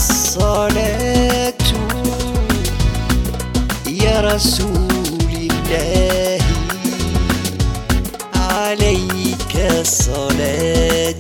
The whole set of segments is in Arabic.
الصلاة يا رسول الله، عليك الصلاة.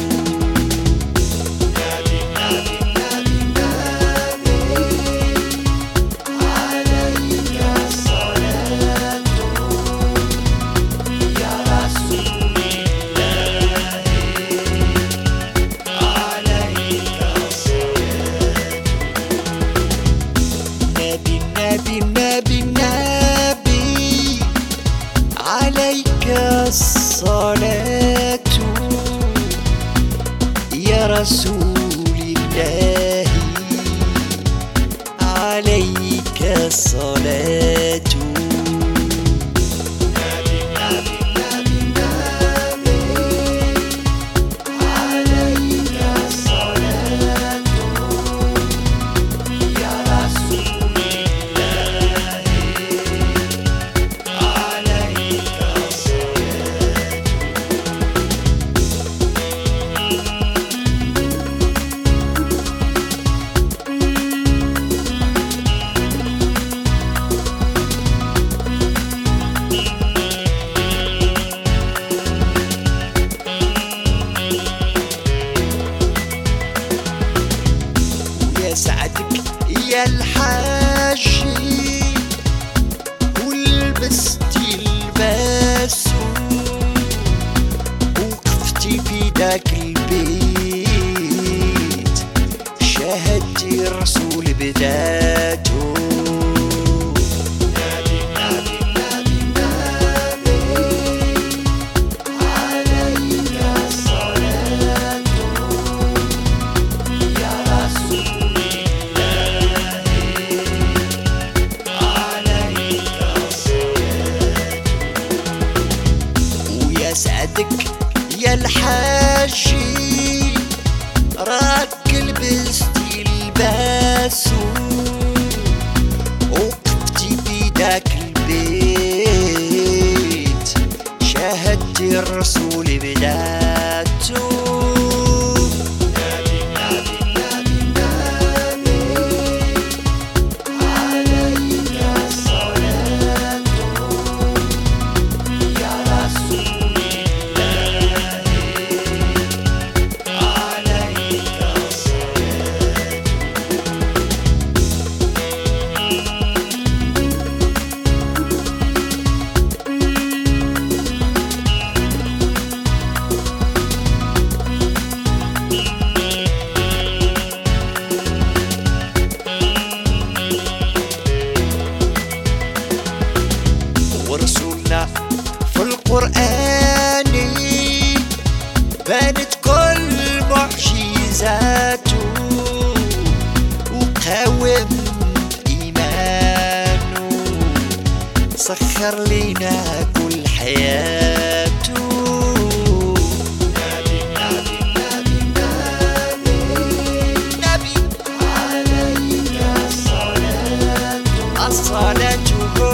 نبي عليك الصلاة يا رسول الله، عليك الصلاة. سعدك يا الحاجي ولبستي الباس وقفتي في داك البيت، شاهدتي الرسول بداته. سعدك يا الحاجي راك لبستي الباس وقفتي في داك البيت، شاهدتي الرسول بداته. ورسولنا في القرآن بانت كل معجزاته، وقاوم إيمانه سخر لنا كل حياته. الصلاة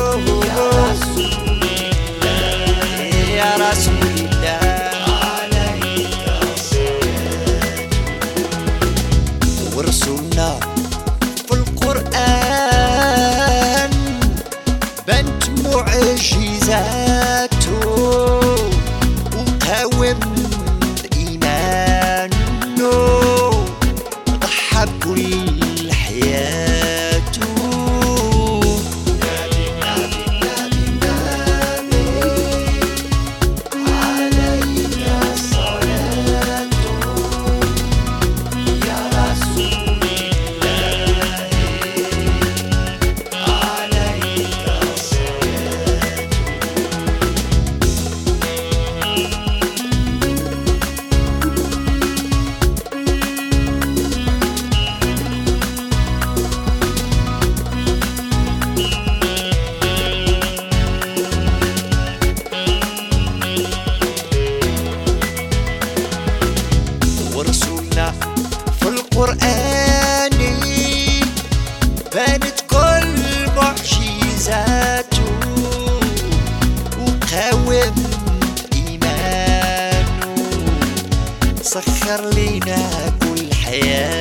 يا رسول الله، عليك الصلاة. ورسولنا في القرآن بنت معجزاته، وقاوم إيمانه ضحى بكل حياته. ورسولنا في القرآن بانت كل معجزاته، وقاوم إيمانه سخر لنا كل حياة.